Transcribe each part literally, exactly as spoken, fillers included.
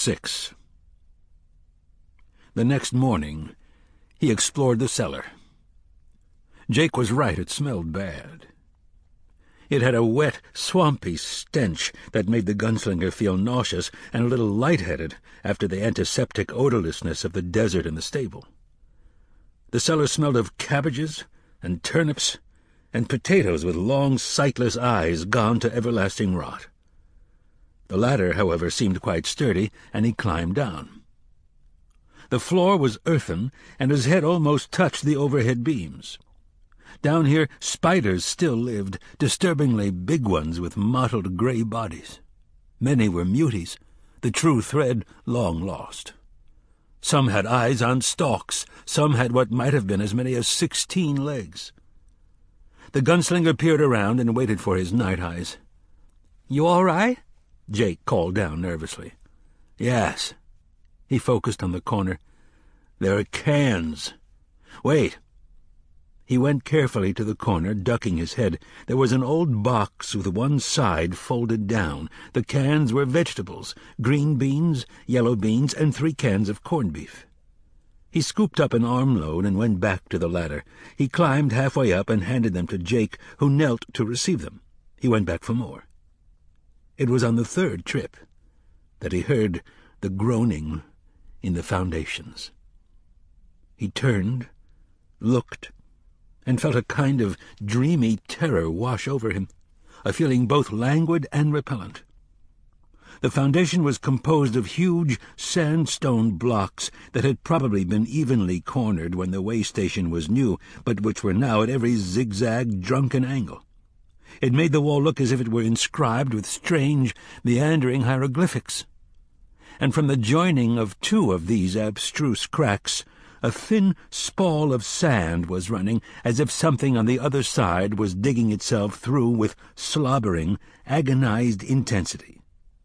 six. The next morning, he explored the cellar. Jake was right, it smelled bad. It had a wet, swampy stench that made the gunslinger feel nauseous and a little lightheaded after the antiseptic odorlessness of the desert and the stable. The cellar smelled of cabbages and turnips and potatoes with long, sightless eyes gone to everlasting rot. The ladder, however, seemed quite sturdy, and he climbed down. The floor was earthen, and his head almost touched the overhead beams. Down here spiders still lived, disturbingly big ones with mottled grey bodies. Many were muties, the true thread long lost. Some had eyes on stalks, some had what might have been as many as sixteen legs. The gunslinger peered around and waited for his night eyes. "You all right?" Jake called down nervously. "Yes." He focused on the corner. "There are cans. Wait." He went carefully to the corner, ducking his head. There was an old box with one side folded down. The cans were vegetables, green beans, yellow beans, and three cans of corned beef. He scooped up an armload and went back to the ladder. He climbed halfway up and handed them to Jake, who knelt to receive them. He went back for more. It was on the third trip that he heard the groaning in the foundations. He turned, looked, and felt a kind of dreamy terror wash over him, a feeling both languid and repellent. The foundation was composed of huge sandstone blocks that had probably been evenly cornered when the way station was new, but which were now at every zigzag, drunken angle. It made the wall look as if it were inscribed with strange, meandering hieroglyphics. And from the joining of two of these abstruse cracks, a thin spall of sand was running, as if something on the other side was digging itself through with slobbering, agonized intensity.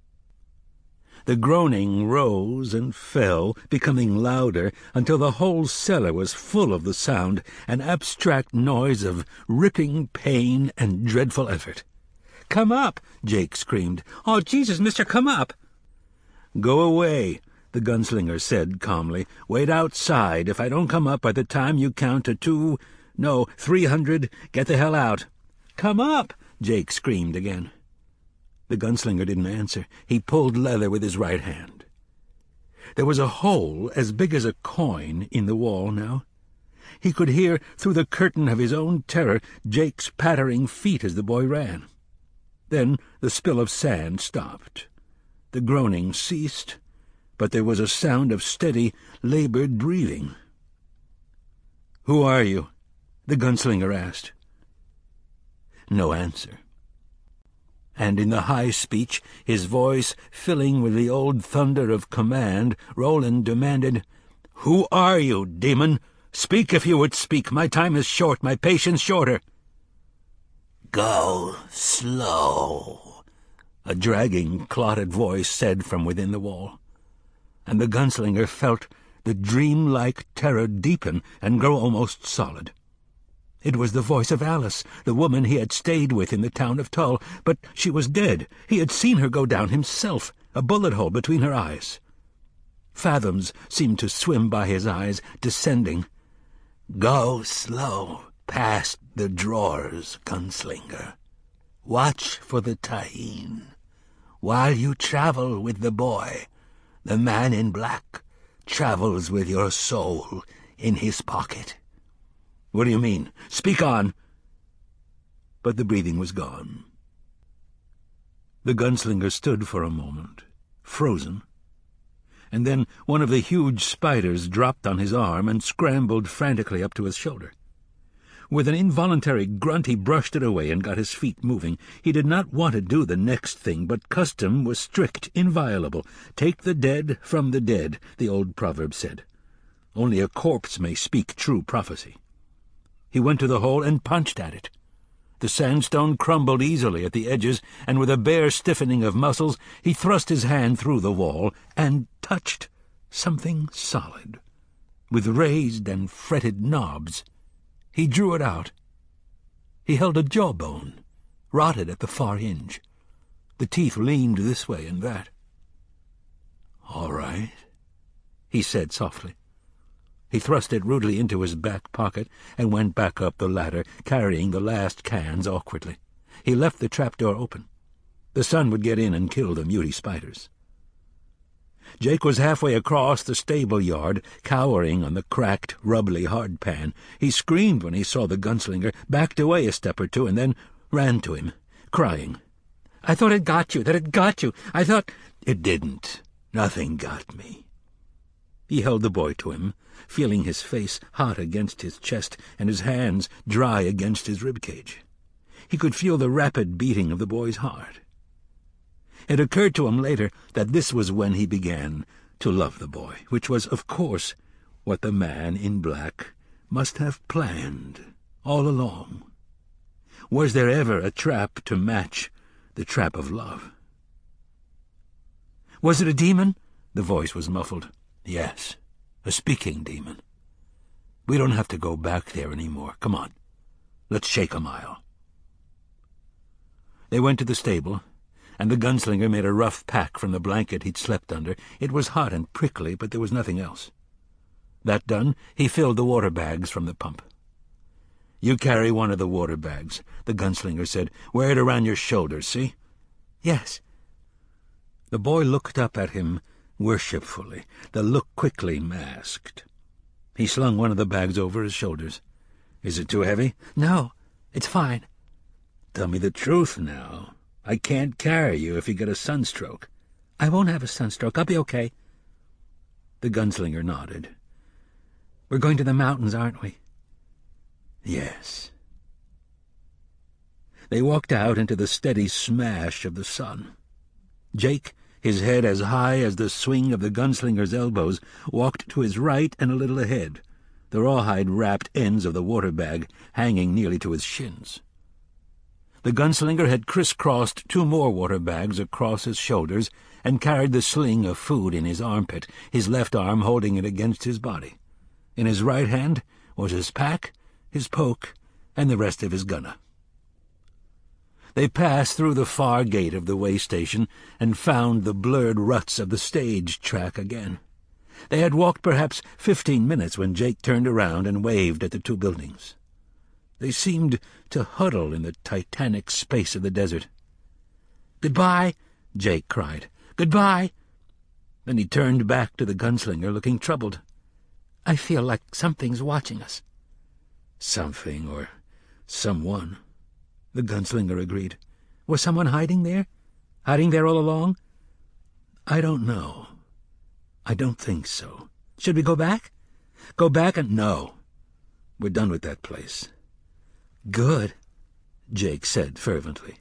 The groaning rose and fell, becoming louder, until the whole cellar was full of the sound, an abstract noise of ripping pain and dreadful effort. "Come up!" Jake screamed. "Oh, Jesus, mister, come up!" "Go away," the gunslinger said calmly. "Wait outside. If I don't come up by the time you count to two, no, three hundred, get the hell out." "Come up!" Jake screamed again. The gunslinger didn't answer. He pulled leather with his right hand. There was a hole as big as a coin in the wall now. He could hear, through the curtain of his own terror, Jake's pattering feet as the boy ran. Then the spill of sand stopped. The groaning ceased, but there was a sound of steady, labored breathing. "Who are you?" the gunslinger asked. No answer. And in the high speech, his voice filling with the old thunder of command, Roland demanded, "Who are you, demon? Speak if you would speak. My time is short, my patience shorter." "Go slow," a dragging, clotted voice said from within the wall. And the gunslinger felt the dream-like terror deepen and grow almost solid. It was the voice of Alice, the woman he had stayed with in the town of Tull, but she was dead. He had seen her go down himself, a bullet hole between her eyes. Fathoms seemed to swim by his eyes, descending. "Go slow past the drawers, gunslinger. Watch for the Tahin. While you travel with the boy, the man in black travels with your soul in his pocket." "What do you mean? Speak on!" But the breathing was gone. The gunslinger stood for a moment, frozen, and then one of the huge spiders dropped on his arm and scrambled frantically up to his shoulder. With an involuntary grunt he brushed it away and got his feet moving. He did not want to do the next thing, but custom was strict, inviolable. "Take the dead from the dead," the old proverb said. Only a corpse may speak true prophecy. He went to the hole and punched at it. The sandstone crumbled easily at the edges, and with a bare stiffening of muscles, he thrust his hand through the wall and touched something solid, with raised and fretted knobs. He drew it out. He held a jawbone, rotted at the far hinge. The teeth leaned this way and that. "All right," he said softly. He thrust it rudely into his back pocket and went back up the ladder, carrying the last cans awkwardly. He left the trapdoor open. The sun would get in and kill the muty spiders. Jake was halfway across the stable yard, cowering on the cracked, rubbly hardpan. He screamed when he saw the gunslinger, backed away a step or two, and then ran to him, crying. "I thought it got you, that it got you. I thought—" "It didn't. Nothing got me." He held the boy to him, feeling his face hot against his chest and his hands dry against his ribcage. He could feel the rapid beating of the boy's heart. It occurred to him later that this was when he began to love the boy, which was, of course, what the man in black must have planned all along. Was there ever a trap to match the trap of love? "Was it a demon?" The voice was muffled. "Yes, a speaking demon. We don't have to go back there any more. Come on, let's shake a mile." They went to the stable, and the gunslinger made a rough pack from the blanket he'd slept under. It was hot and prickly, but there was nothing else. That done, he filled the water bags from the pump. "You carry one of the water bags," the gunslinger said. "Wear it around your shoulders, see?" "Yes." The boy looked up at him worshipfully, the look quickly masked. He slung one of the bags over his shoulders. "Is it too heavy?" "No, it's fine." "Tell me the truth now. I can't carry you if you get a sunstroke." "I won't have a sunstroke. I'll be okay." The gunslinger nodded. "We're going to the mountains, aren't we?" "Yes." They walked out into the steady smash of the sun. Jake, his head as high as the swing of the gunslinger's elbows, walked to his right and a little ahead, the rawhide-wrapped ends of the water bag hanging nearly to his shins. The gunslinger had crisscrossed two more water bags across his shoulders and carried the sling of food in his armpit, his left arm holding it against his body. In his right hand was his pack, his poke, and the rest of his gunna. They passed through the far gate of the way station and found the blurred ruts of the stage track again. They had walked perhaps fifteen minutes when Jake turned around and waved at the two buildings. They seemed to huddle in the titanic space of the desert. "Goodbye," Jake cried. "Goodbye." Then he turned back to the gunslinger, looking troubled. "I feel like something's watching us." "Something or someone," the gunslinger agreed. "Was someone hiding there? Hiding there all along?" "I don't know. I don't think so." "Should we go back?" "Go back and no. We're done with that place." "Good," Jake said fervently.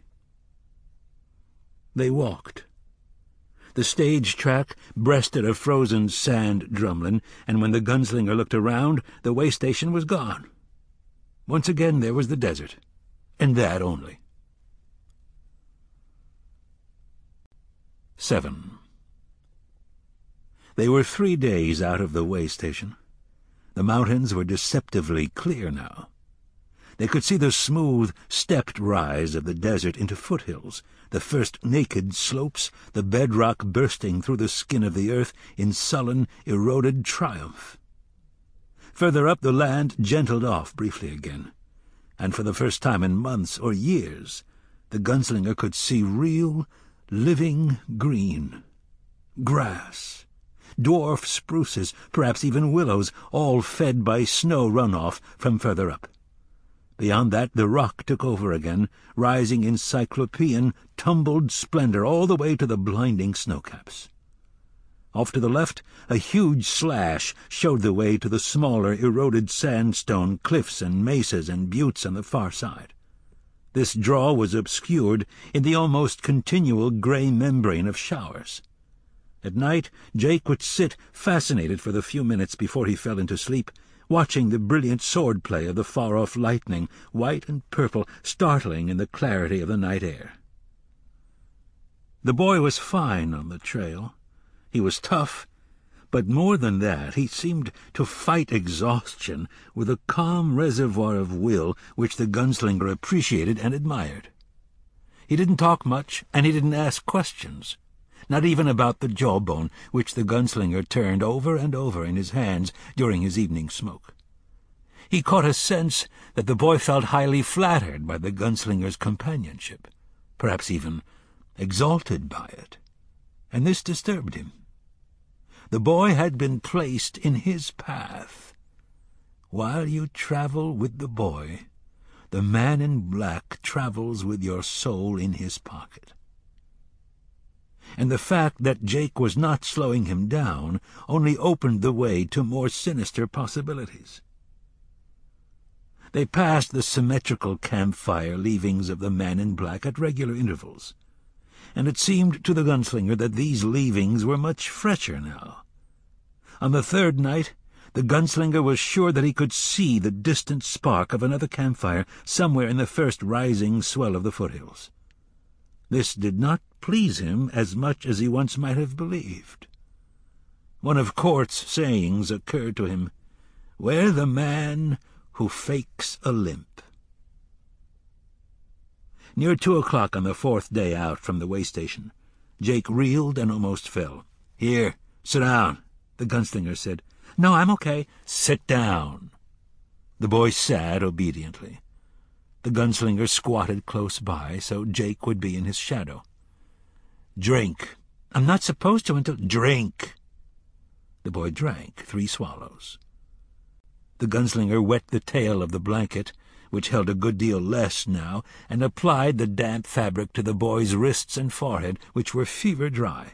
They walked. The stage track breasted a frozen sand drumlin, and when the gunslinger looked around, the way station was gone. Once again there was the desert, and that only. Seven. They were three days out of the way station. The mountains were deceptively clear now. They could see the smooth, stepped rise of the desert into foothills, the first naked slopes, the bedrock bursting through the skin of the earth in sullen, eroded triumph. Further up the land gentled off briefly again, and for the first time in months or years the gunslinger could see real, living green. Grass, dwarf spruces, perhaps even willows, all fed by snow runoff from further up. Beyond that, the rock took over again, rising in cyclopean, tumbled splendor all the way to the blinding snowcaps. Off to the left, a huge slash showed the way to the smaller, eroded sandstone cliffs and mesas and buttes on the far side. This draw was obscured in the almost continual gray membrane of showers. At night, Jake would sit fascinated for the few minutes before he fell into sleep, watching the brilliant sword-play of the far-off lightning, white and purple, startling in the clarity of the night air. The boy was fine on the trail. He was tough, but more than that, he seemed to fight exhaustion with a calm reservoir of will which the gunslinger appreciated and admired. He didn't talk much, and he didn't ask questions. not even about the jawbone which the gunslinger turned over and over in his hands during his evening smoke. He caught a sense that the boy felt highly flattered by the gunslinger's companionship, perhaps even exalted by it, and this disturbed him. The boy had been placed in his path. While you travel with the boy, the man in black travels with your soul in his pocket. And the fact that Jake was not slowing him down only opened the way to more sinister possibilities. They passed the symmetrical campfire leavings of the man in black at regular intervals, and it seemed to the gunslinger that these leavings were much fresher now. On the third night, the gunslinger was sure that he could see the distant spark of another campfire somewhere in the first rising swell of the foothills. This did not please him as much as he once might have believed. One of Court's sayings occurred to him, "Where the man who fakes a limp." Near two o'clock on the fourth day out from the way station, Jake reeled and almost fell. "Here, sit down," the gunslinger said. "No, I'm okay." "Sit down." The boy sat obediently. The gunslinger squatted close by, so Jake would be in his shadow. "Drink." "I'm not supposed to until—" "Drink." The boy drank three swallows. The gunslinger wet the tail of the blanket, which held a good deal less now, and applied the damp fabric to the boy's wrists and forehead, which were fever dry.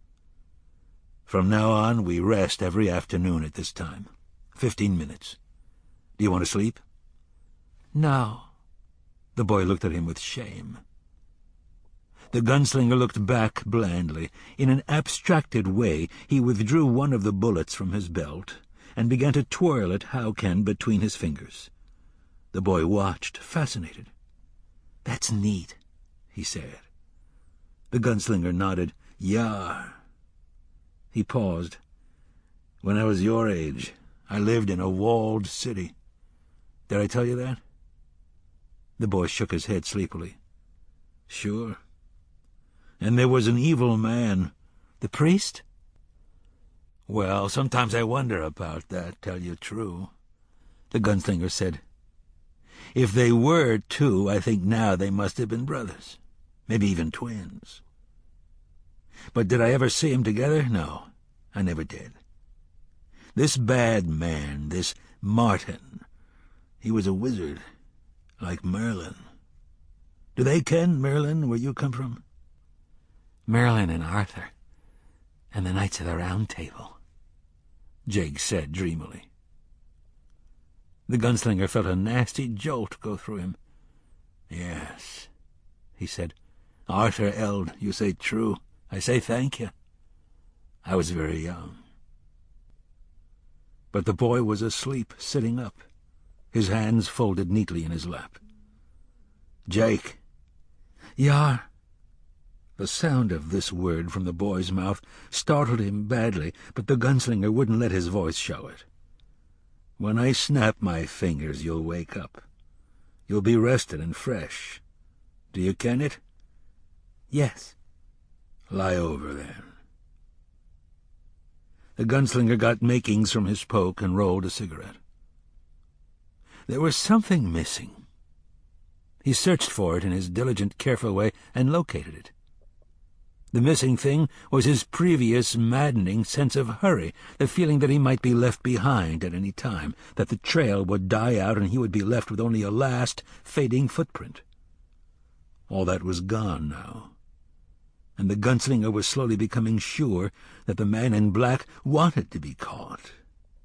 "From now on, we rest every afternoon at this time. Fifteen minutes. Do you want to sleep?" "No." The boy looked at him with shame. The gunslinger looked back blandly. In an abstracted way, he withdrew one of the bullets from his belt and began to twirl it how-can between his fingers. The boy watched, fascinated. "That's neat," he said. The gunslinger nodded. "Yar." He paused. "When I was your age, I lived in a walled city. Did I tell you that?" The boy shook his head sleepily. "Sure. And there was an evil man." "The priest?" "Well, sometimes I wonder about that, tell you true," the gunslinger said. "If they were two, I think now they must have been brothers, maybe even twins. But did I ever see 'em together? No, I never did. This bad man, this Martin, he was a wizard, like Merlin. Do they ken Merlin, where you come from?" "Merlin and Arthur, and the Knights of the Round Table," Jake said dreamily. The gunslinger felt a nasty jolt go through him. "Yes," he said. "Arthur Eld, you say true. I say thank you. I was very young." But the boy was asleep, sitting up, his hands folded neatly in his lap. "Jake." "Yar." The sound of this word from the boy's mouth startled him badly, but the gunslinger wouldn't let his voice show it. "When I snap my fingers, you'll wake up. You'll be rested and fresh. Do you ken it?" "Yes." "Lie over, then." The gunslinger got makings from his poke and rolled a cigarette. There was something missing. He searched for it in his diligent, careful way and located it. The missing thing was his previous maddening sense of hurry, the feeling that he might be left behind at any time, that the trail would die out and he would be left with only a last, fading footprint. All that was gone now, and the gunslinger was slowly becoming sure that the man in black wanted to be caught.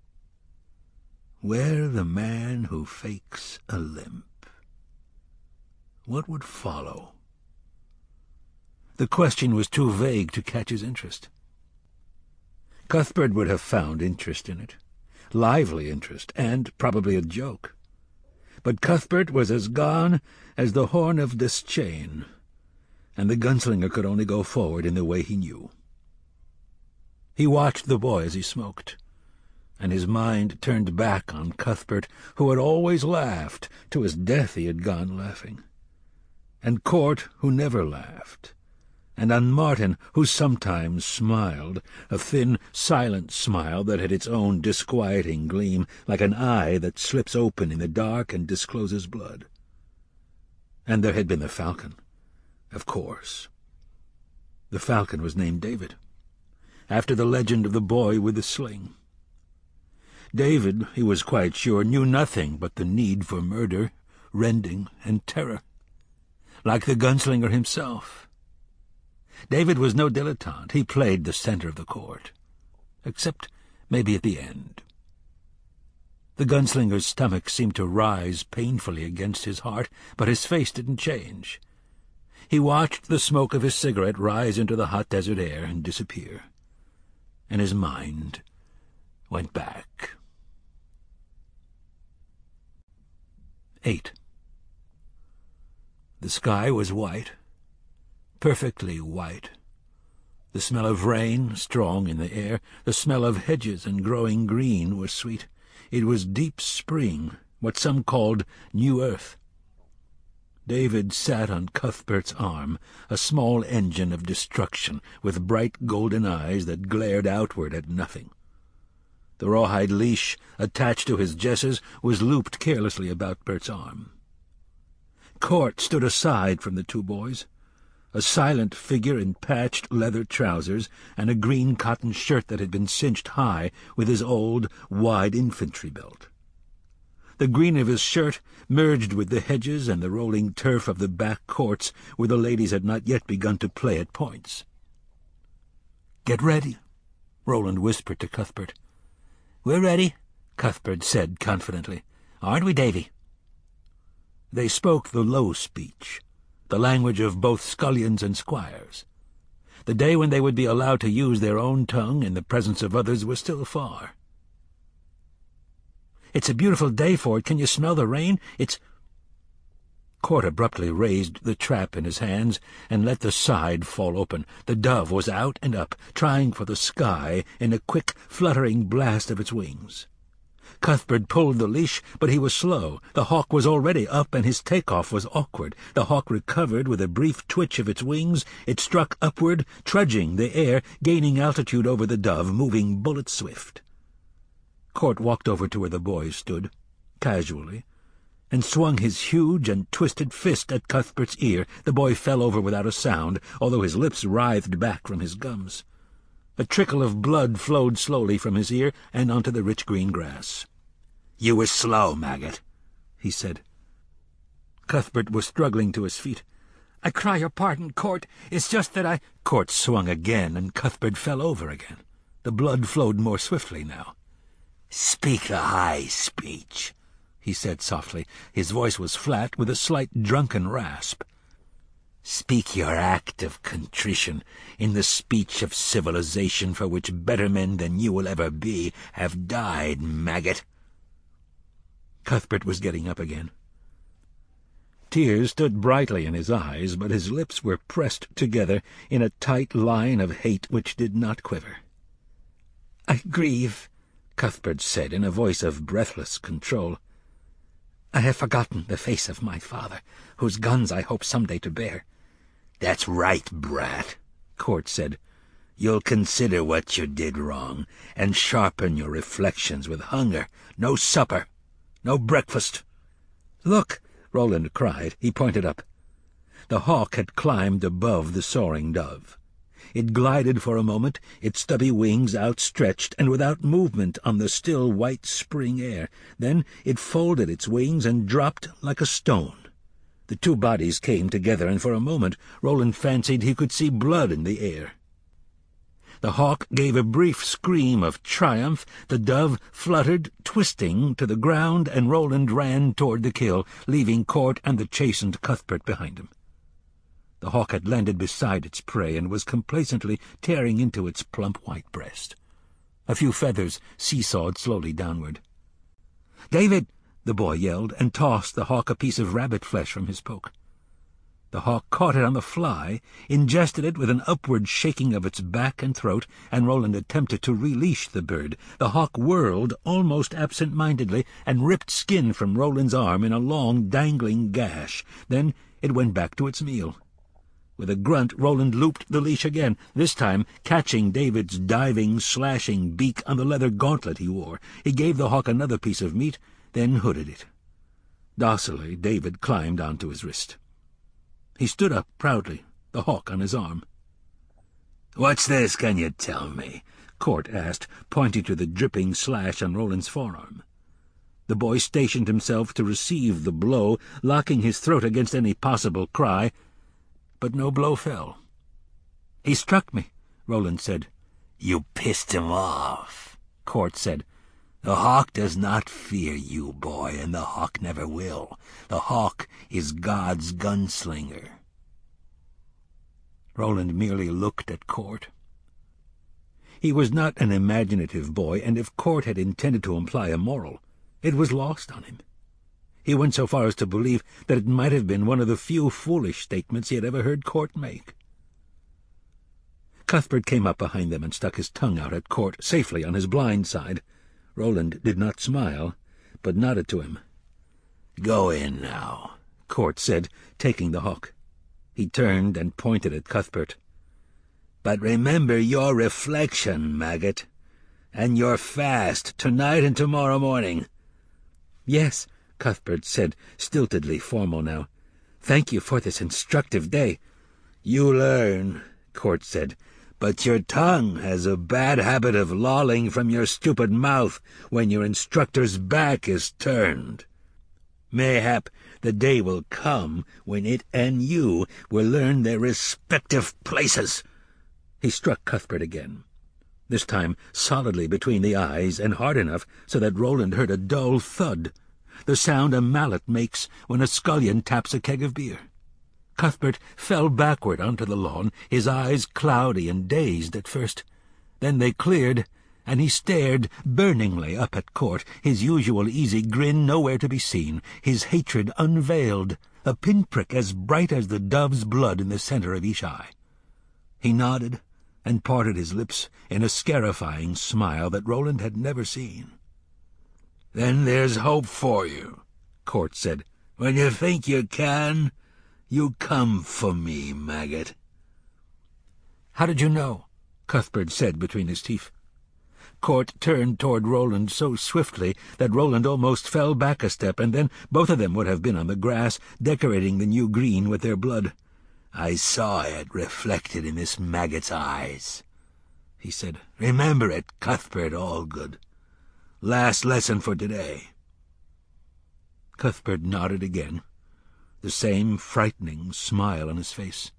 Where the man who fakes a limp? What would follow? The question was too vague to catch his interest. Cuthbert would have found interest in it, lively interest, and probably a joke. But Cuthbert was as gone as the horn of Deschane, and the gunslinger could only go forward in the way he knew. He watched the boy as he smoked, and his mind turned back on Cuthbert, who had always laughed. To his death he had gone laughing. And Court, who never laughed, and on Martin, who sometimes smiled, a thin, silent smile that had its own disquieting gleam, like an eye that slips open in the dark and discloses blood. And there had been the falcon, of course. The falcon was named David, after the legend of the boy with the sling. David, he was quite sure, knew nothing but the need for murder, rending, and terror, like the gunslinger himself. David was no dilettante. He played the center of the court, except maybe at the end. The gunslinger's stomach seemed to rise painfully against his heart, but his face didn't change. He watched the smoke of his cigarette rise into the hot desert air and disappear, and his mind went back. Eight. The sky was white, perfectly white. The smell of rain, strong in the air, the smell of hedges and growing green was sweet. It was deep spring, what some called new earth. David sat on Cuthbert's arm, a small engine of destruction, with bright golden eyes that glared outward at nothing. The rawhide leash attached to his jesses was looped carelessly about Bert's arm. Court stood aside from the two boys, a silent figure in patched leather trousers and a green cotton shirt that had been cinched high with his old, wide infantry belt. The green of his shirt merged with the hedges and the rolling turf of the back courts where the ladies had not yet begun to play at points. "Get ready," Roland whispered to Cuthbert. "We're ready," Cuthbert said confidently. "Aren't we, Davy?" They spoke the low speech, the language of both scullions and squires. The day when they would be allowed to use their own tongue in the presence of others was still far. "It's a beautiful day for it. Can you smell the rain? It's—" Court abruptly raised the trap in his hands and let the side fall open. The dove was out and up, trying for the sky in a quick, fluttering blast of its wings. Cuthbert pulled the leash, but he was slow. The hawk was already up, and his takeoff was awkward. The hawk recovered with a brief twitch of its wings. It struck upward, trudging the air, gaining altitude over the dove, moving bullet-swift. Court walked over to where the boys stood, casually, and swung his huge and twisted fist at Cuthbert's ear. The boy fell over without a sound, although his lips writhed back from his gums. A trickle of blood flowed slowly from his ear and onto the rich green grass. "You were slow, maggot," he said. Cuthbert was struggling to his feet. "I cry your pardon, Court. It's just that I—" Court swung again, and Cuthbert fell over again. The blood flowed more swiftly now. "Speak the high speech," he said softly. His voice was flat, with a slight drunken rasp. "Speak your act of contrition in the speech of civilization for which better men than you will ever be have died, maggot." Cuthbert was getting up again. Tears stood brightly in his eyes, but his lips were pressed together in a tight line of hate which did not quiver. "I grieve," Cuthbert said in a voice of breathless control. "I have forgotten the face of my father, whose guns I hope some day to bear." "That's right, brat," Court said. "You'll consider what you did wrong, and sharpen your reflections with hunger. No supper, no breakfast." "Look!" Roland cried. He pointed up. The hawk had climbed above the soaring dove. It glided for a moment, its stubby wings outstretched and without movement on the still white spring air. Then it folded its wings and dropped like a stone. The two bodies came together, and for a moment Roland fancied he could see blood in the air. The hawk gave a brief scream of triumph, the dove fluttered, twisting, to the ground, and Roland ran toward the kill, leaving Court and the chastened Cuthbert behind him. The hawk had landed beside its prey and was complacently tearing into its plump white breast. A few feathers seesawed slowly downward. "David!" the boy yelled, and tossed the hawk a piece of rabbit flesh from his poke. The hawk caught it on the fly, ingested it with an upward shaking of its back and throat, and Roland attempted to releash the bird. The hawk whirled almost absent-mindedly and ripped skin from Roland's arm in a long, dangling gash. Then it went back to its meal. With a grunt, Roland looped the leash again, this time catching David's diving, slashing beak on the leather gauntlet he wore. He gave the hawk another piece of meat, then hooded it. Docilely, David climbed onto his wrist. He stood up proudly, the hawk on his arm. "What's this, can you tell me?" Court asked, pointing to the dripping slash on Roland's forearm. The boy stationed himself to receive the blow, locking his throat against any possible cry, but no blow fell. "He struck me," Roland said. "You pissed him off," Court said. "The hawk does not fear you, boy, and the hawk never will. The hawk is God's gunslinger." Roland merely looked at Court. He was not an imaginative boy, and if Court had intended to imply a moral, it was lost on him. He went so far as to believe that it might have been one of the few foolish statements he had ever heard Court make. Cuthbert came up behind them and stuck his tongue out at Court, safely on his blind side. Roland did not smile, but nodded to him. "Go in now," Court said, taking the hawk. He turned and pointed at Cuthbert. "But remember your reflection, maggot, and your fast tonight and tomorrow morning." "Yes," Cuthbert said, stiltedly formal now. "Thank you for this instructive day." "You learn," Court said, "but your tongue has a bad habit of lolling from your stupid mouth when your instructor's back is turned. Mayhap the day will come when it and you will learn their respective places." He struck Cuthbert again, this time solidly between the eyes and hard enough so that Roland heard a dull thud, the sound a mallet makes when a scullion taps a keg of beer. Cuthbert fell backward onto the lawn, his eyes cloudy and dazed at first. Then they cleared, and he stared burningly up at Court, his usual easy grin nowhere to be seen, his hatred unveiled, a pinprick as bright as the dove's blood in the center of each eye. He nodded and parted his lips in a scarifying smile that Roland had never seen. "Then there's hope for you," Court said. "When you think you can, you come for me, maggot." "How did you know?" Cuthbert said between his teeth. Court turned toward Roland so swiftly that Roland almost fell back a step, and then both of them would have been on the grass, decorating the new green with their blood. "I saw it reflected in this maggot's eyes," he said. "Remember it, Cuthbert Allgood. Last lesson for today." Cuthbert nodded again, the same frightening smile on his face.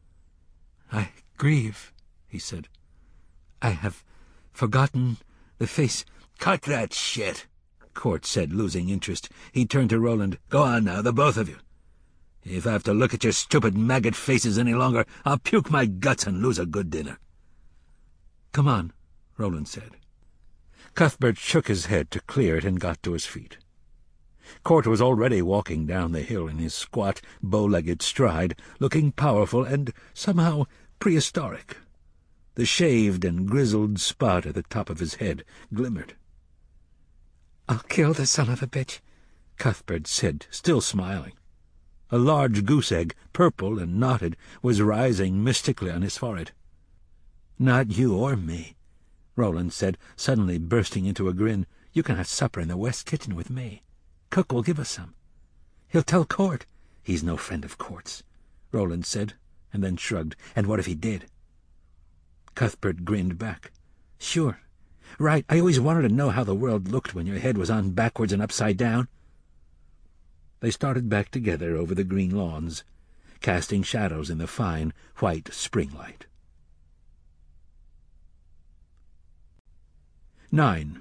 "I grieve," he said. "I have forgotten the face—" "Cut that shit," Court said, losing interest. He turned to Roland. "Go on now, the both of you. If I have to look at your stupid maggot faces any longer, I'll puke my guts and lose a good dinner." "Come on," Roland said. Cuthbert shook his head to clear it and got to his feet. Court was already walking down the hill in his squat, bow-legged stride, looking powerful and somehow prehistoric. The shaved and grizzled spot at the top of his head glimmered. "I'll kill the son of a bitch," Cuthbert said, still smiling. A large goose-egg, purple and knotted, was rising mystically on his forehead. "Not you or me," Roland said, suddenly bursting into a grin. "You can have supper in the west kitchen with me. Cook will give us some. He'll tell Court." "He's no friend of Court's," Roland said, and then shrugged. "And what if he did?" Cuthbert grinned back. "Sure. Right, I always wanted to know how the world looked when your head was on backwards and upside down." They started back together over the green lawns, casting shadows in the fine, white spring light. Nine.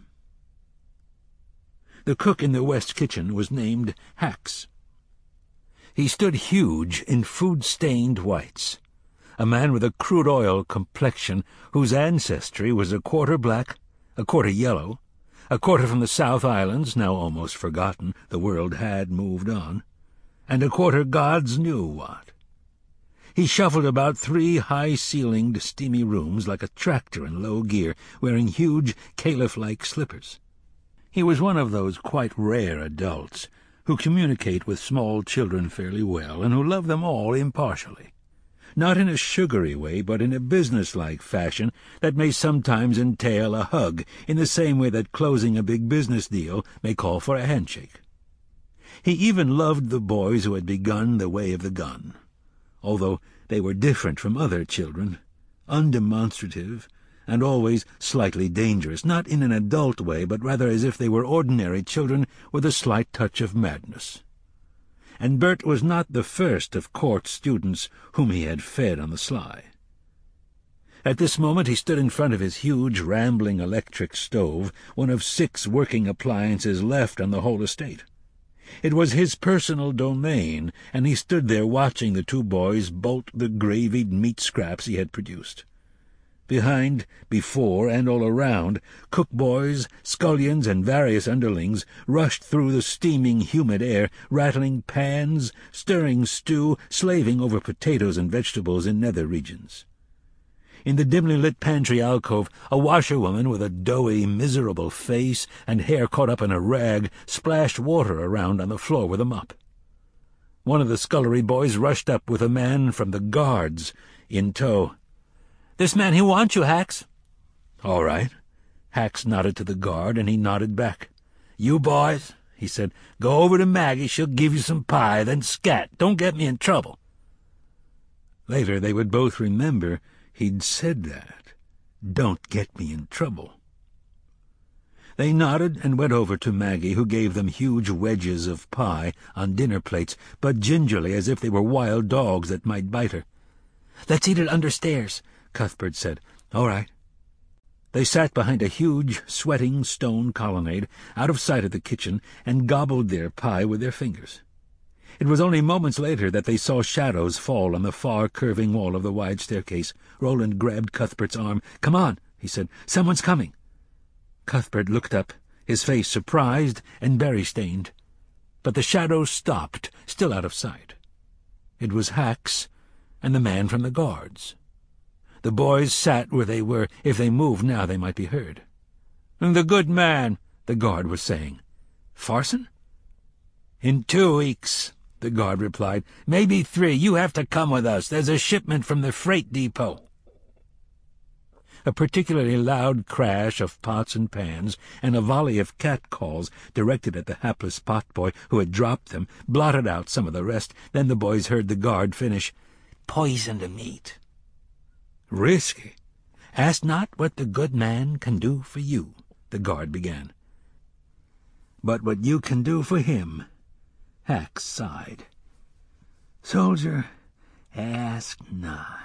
The cook in the west kitchen was named Hax. He stood huge in food-stained whites, a man with a crude oil complexion whose ancestry was a quarter black, a quarter yellow, a quarter from the South Islands, now almost forgotten, the world had moved on, and a quarter gods knew what. He shuffled about three high-ceilinged, steamy rooms like a tractor in low gear, wearing huge, caliph-like slippers. He was one of those quite rare adults who communicate with small children fairly well and who love them all impartially. not in a sugary way, but in a businesslike fashion that may sometimes entail a hug, in the same way that closing a big business deal may call for a handshake. He even loved the boys who had begun the way of the gun, although they were different from other children, undemonstrative, and always slightly dangerous, not in an adult way, but rather as if they were ordinary children with a slight touch of madness. And Bert was not the first of Court's students whom he had fed on the sly. At this moment he stood in front of his huge, rambling electric stove, one of six working appliances left on the whole estate. It was his personal domain, and he stood there watching the two boys bolt the gravied meat scraps he had produced. Behind, before, and all around, cook-boys, scullions, and various underlings rushed through the steaming, humid air, rattling pans, stirring stew, slaving over potatoes and vegetables in nether regions. In the dimly lit pantry alcove, a washerwoman with a doughy, miserable face and hair caught up in a rag splashed water around on the floor with a mop. One of the scullery boys rushed up with a man from the guards in tow. "This man, he wants you, Hax." "All right." Hax nodded to the guard, and he nodded back. "You boys," he said, "go over to Maggie. She'll give you some pie, then scat. Don't get me in trouble." Later they would both remember he'd said that. Don't get me in trouble. They nodded and went over to Maggie, who gave them huge wedges of pie on dinner plates, but gingerly, as if they were wild dogs that might bite her. "Let's eat it understairs," Cuthbert said. "All right." They sat behind a huge, sweating stone colonnade, out of sight of the kitchen, and gobbled their pie with their fingers. It was only moments later that they saw shadows fall on the far curving wall of the wide staircase. Roland grabbed Cuthbert's arm. "Come on," he said. "Someone's coming." Cuthbert looked up, his face surprised and berry-stained. But the shadows stopped, still out of sight. It was Hax and the man from the guards. The boys sat where they were. If they moved now, they might be heard. "The good man," the guard was saying. "Farson?" "In two weeks," the guard replied. "Maybe three. You have to come with us. There's a shipment from the freight depot." A particularly loud crash of pots and pans, and a volley of cat-calls directed at the hapless potboy who had dropped them, blotted out some of the rest. Then the boys heard the guard finish, "Poisoned meat." "Risky. Ask not what the good man can do for you," the guard began. "But what you can do for him." Hax sighed. "Soldier, ask not."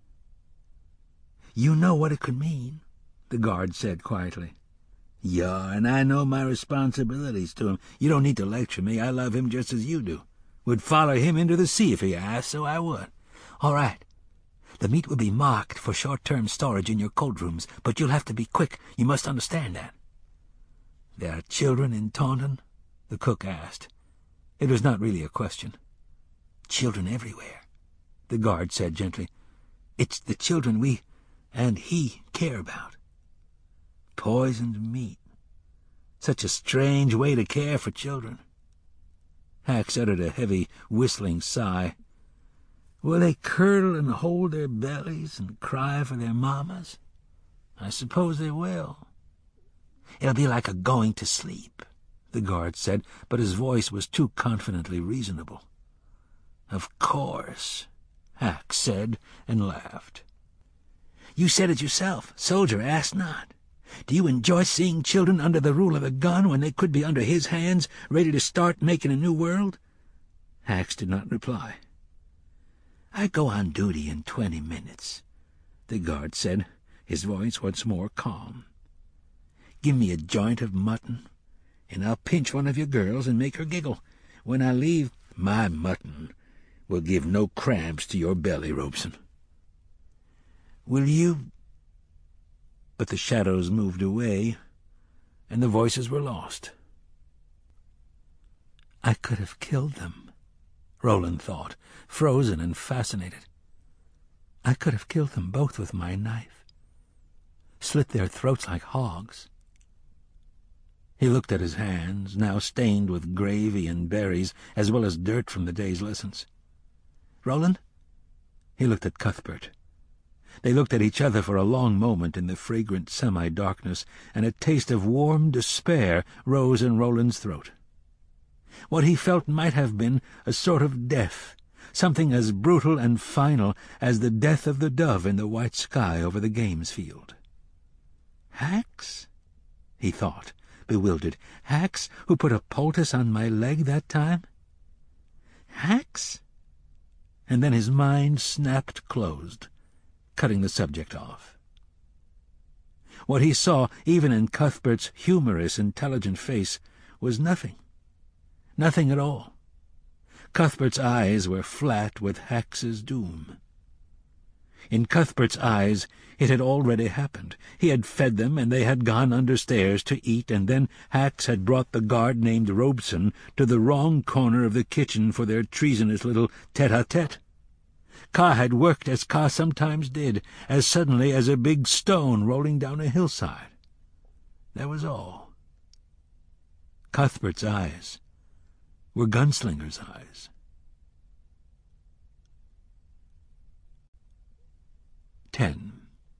"You know what it could mean," the guard said quietly. "Yeah, and I know my responsibilities to him. You don't need to lecture me. I love him just as you do. Would follow him into the sea if he asked, so I would." "All right. The meat will be marked for short-term storage in your cold rooms, but you'll have to be quick. You must understand that." "There are children in Taunton?" the cook asked. It was not really a question. "Children everywhere," the guard said gently. "It's the children we and he care about." Poisoned meat. Such a strange way to care for children. Hax uttered a heavy, whistling sigh. "Will they curdle and hold their bellies and cry for their mammas? I suppose they will." "It'll be like a going to sleep," the guard said, but his voice was too confidently reasonable. "Of course," Hax said, and laughed. "You said it yourself. Soldier, ask not. Do you enjoy seeing children under the rule of a gun when they could be under his hands, ready to start making a new world?" Hax did not reply. "I go on duty in twenty minutes," the guard said, his voice once more calm. "Give me a joint of mutton, and I'll pinch one of your girls and make her giggle. When I leave, my mutton will give no cramps to your belly, Robeson." "Will you—" But the shadows moved away, and the voices were lost. "I could have killed them," Roland thought, frozen and fascinated. "I could have killed them both with my knife, slit their throats like hogs." He looked at his hands, now stained with gravy and berries, as well as dirt from the day's lessons. "Roland, He looked at Cuthbert. They looked at each other for a long moment in the fragrant semi-darkness, and a taste of warm despair rose in Roland's throat. What he felt might have been a sort of death, something as brutal and final as the death of the dove in the white sky over the games field. Hax? He thought, bewildered. Hax, who put a poultice on my leg that time? Hax? And then his mind snapped closed, cutting the subject off. What he saw, even in Cuthbert's humorous, intelligent face, was nothing. Nothing at all. Cuthbert's eyes were flat with Hax's doom. In Cuthbert's eyes it had already happened. He had fed them, and they had gone understairs to eat, and then Hax had brought the guard named Robeson to the wrong corner of the kitchen for their treasonous little tete-a-tete. Ka had worked as Ka sometimes did, as suddenly as a big stone rolling down a hillside. That was all. Cuthbert's eyes were Gunslinger's eyes. Ten.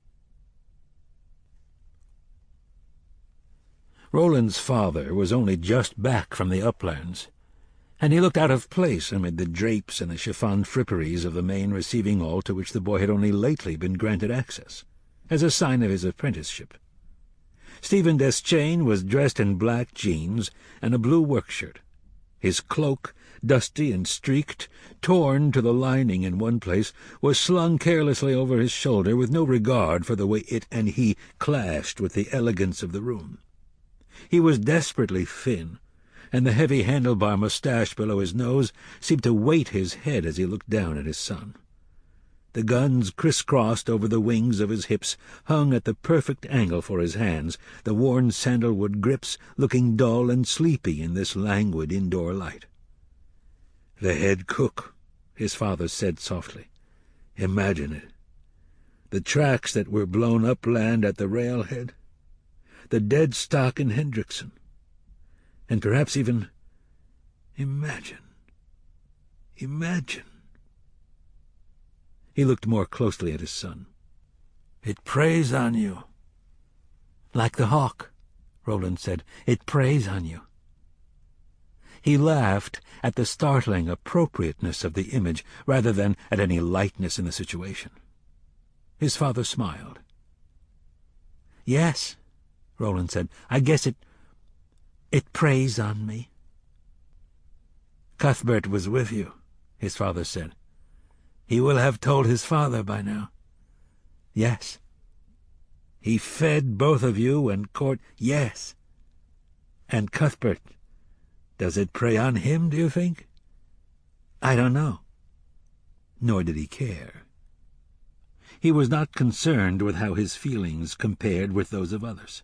Roland's father was only just back from the uplands, and he looked out of place amid the drapes and the chiffon fripperies of the main receiving hall to which the boy had only lately been granted access, as a sign of his apprenticeship. Stephen Deschain was dressed in black jeans and a blue work-shirt. His cloak, dusty and streaked, torn to the lining in one place, was slung carelessly over his shoulder with no regard for the way it and he clashed with the elegance of the room. He was desperately thin, and the heavy handlebar moustache below his nose seemed to weight his head as he looked down at his son. The guns crisscrossed over the wings of his hips hung at the perfect angle for his hands, the worn sandalwood grips looking dull and sleepy in this languid indoor light. "The head cook," his father said softly. "Imagine it. The tracks that were blown upland at the railhead, the dead stock in Hendrickson, and perhaps even... Imagine. Imagine." He looked more closely at his son. "It preys on you." "Like the hawk," Roland said. "It preys on you." He laughed at the startling appropriateness of the image rather than at any lightness in the situation. His father smiled. "Yes," Roland said. "I guess it... it preys on me." "Cuthbert was with you," his father said. "He will have told his father by now." "Yes." "He fed both of you and court—" "Yes." "And Cuthbert, does it prey on him, do you think?" "I don't know." Nor did he care. He was not concerned with how his feelings compared with those of others.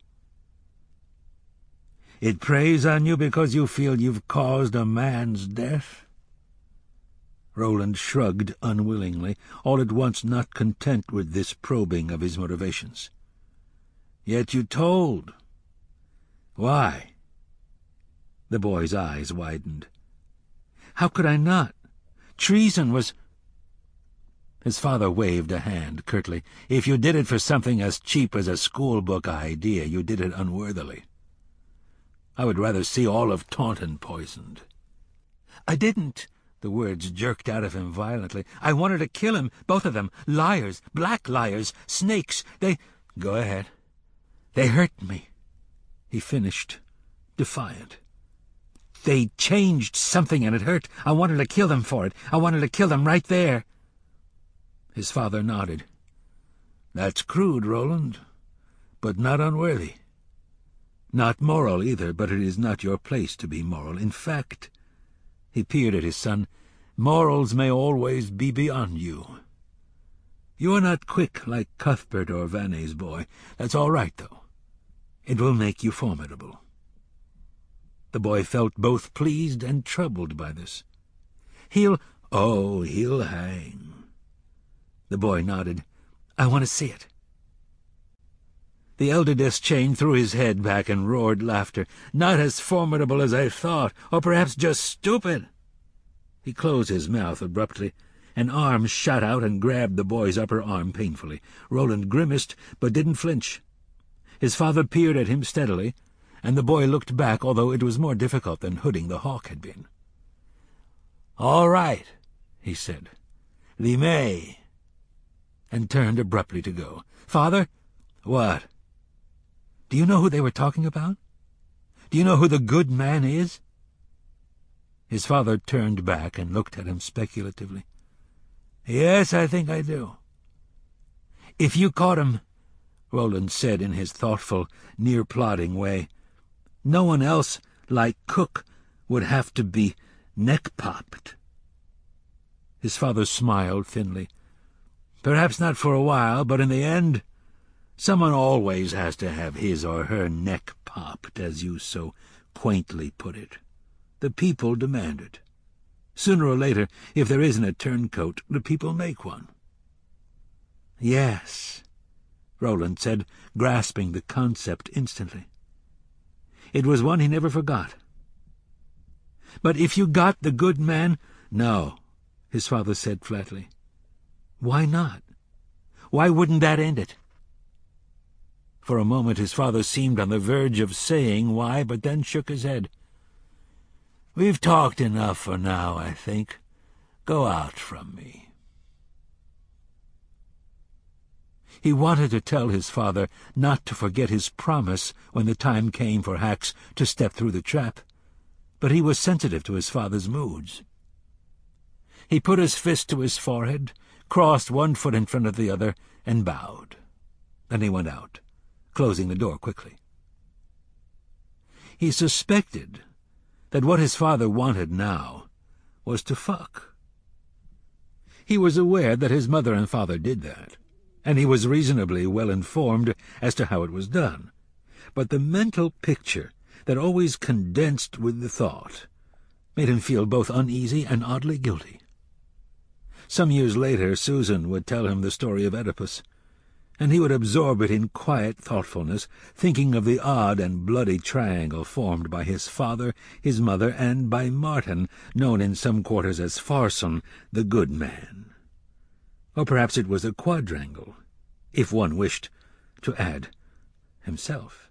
"It preys on you because you feel you've caused a man's death?" Roland shrugged unwillingly, all at once not content with this probing of his motivations. "Yet you told. Why?" The boy's eyes widened. "How could I not? Treason was—" His father waved a hand curtly. "If you did it for something as cheap as a schoolbook idea, you did it unworthily. I would rather see all of Taunton poisoned." "I didn't." The words jerked out of him violently. "I wanted to kill him, both of them. Liars, black liars, snakes. They—" "Go ahead." "They hurt me," he finished, defiant. "They changed something and it hurt. I wanted to kill them for it. I wanted to kill them right there." His father nodded. "That's crude, Roland, but not unworthy. Not moral either, but it is not your place to be moral. In fact," he peered at his son, "morals may always be beyond you. You are not quick like Cuthbert or Vanne's boy. That's all right, though. It will make you formidable." The boy felt both pleased and troubled by this. "He'll—" "Oh, he'll hang." The boy nodded. "I want to see it." The elder Deschain threw his head back and roared laughter. "Not as formidable as I thought, or perhaps just stupid." He closed his mouth abruptly. An arm shot out and grabbed the boy's upper arm painfully. Roland grimaced, but didn't flinch. His father peered at him steadily, and the boy looked back, although it was more difficult than hooding the hawk had been. "All right," he said. "Li Mei," and turned abruptly to go. "Father?" "What?" "Do you know who they were talking about? Do you know who the good man is?" His father turned back and looked at him speculatively. "Yes, I think I do." "If you caught him," Roland said in his thoughtful, near-plodding way, "no one else, like Cook, would have to be neck-popped." His father smiled thinly. "Perhaps not for a while, but in the end, someone always has to have his or her neck popped, as you so quaintly put it. The people demand it. Sooner or later, if there isn't a turncoat, the people make one." "Yes," Roland said, grasping the concept instantly. It was one he never forgot. "But if you got the good man—" "No," his father said flatly. "Why not? Why wouldn't that end it?" For a moment his father seemed on the verge of saying why, but then shook his head. "We've talked enough for now, I think. Go out from me." He wanted to tell his father not to forget his promise when the time came for Hax to step through the trap, but he was sensitive to his father's moods. He put his fist to his forehead, crossed one foot in front of the other, and bowed. Then he went out, closing the door quickly. He suspected that what his father wanted now was to fuck. He was aware that his mother and father did that, and he was reasonably well informed as to how it was done. But the mental picture that always condensed with the thought made him feel both uneasy and oddly guilty. Some years later Susan would tell him the story of Oedipus, and he would absorb it in quiet thoughtfulness, thinking of the odd and bloody triangle formed by his father, his mother, and by Martin, known in some quarters as Farson, the good man. Or perhaps it was a quadrangle, if one wished to add himself.